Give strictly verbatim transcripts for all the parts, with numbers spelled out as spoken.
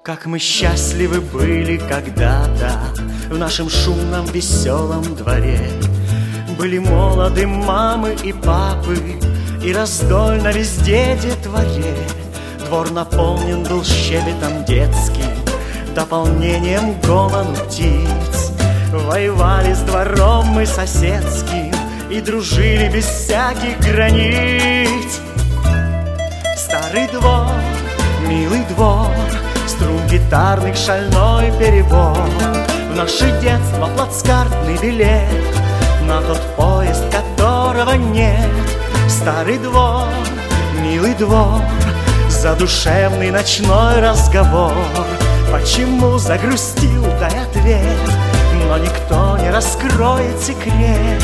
Как мы счастливы были когда-то в нашем шумном веселом дворе. Были молоды мамы и папы, и раздольно везде детворе. Двор наполнен был щебетом детским, дополнением гомону птиц. Воевали с двором мы соседским и дружили без всяких границ. Старый двор, милый двор, струн гитарных шальной перебор. В наше детство плацкартный билет на тот поезд, которого нет. Старый двор, милый двор, задушевный ночной разговор. Почему загрустил, дай ответ, но никто не раскроет секрет.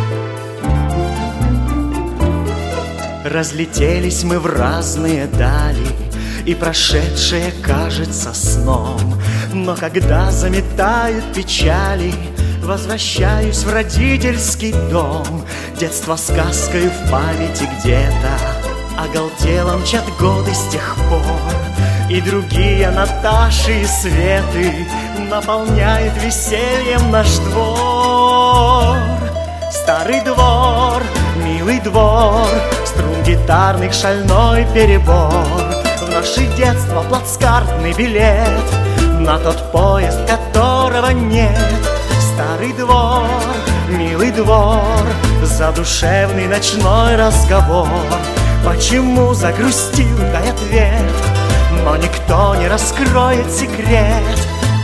Разлетелись мы в разные дали, и прошедшее кажется сном. Но когда заметают печали, возвращаюсь в родительский дом. Детство сказкой в памяти где-то, оголтело мчат годы с тех пор. И другие Наташи и Светы наполняют весельем наш двор. Старый двор, милый двор, струн гитарных шальной перебор. В наше детство плацкартный билет на тот поезд, которого нет. Старый двор, милый двор, задушевный ночной разговор. Почему загрустил, дай ответ, но никто не раскроет секрет.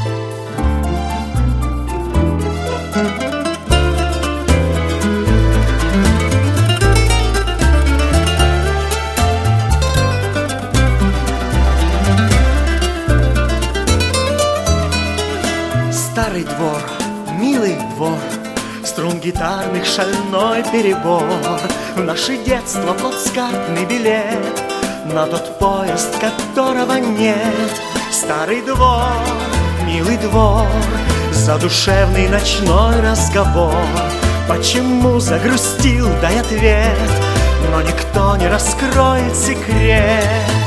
Старый двор, милый двор, струн гитарных шальной перебор. В наше детство плацкартный билет на тот поезд, которого нет. Старый двор, милый двор, задушевный ночной разговор. Почему загрустил, дай ответ, но никто не раскроет секрет.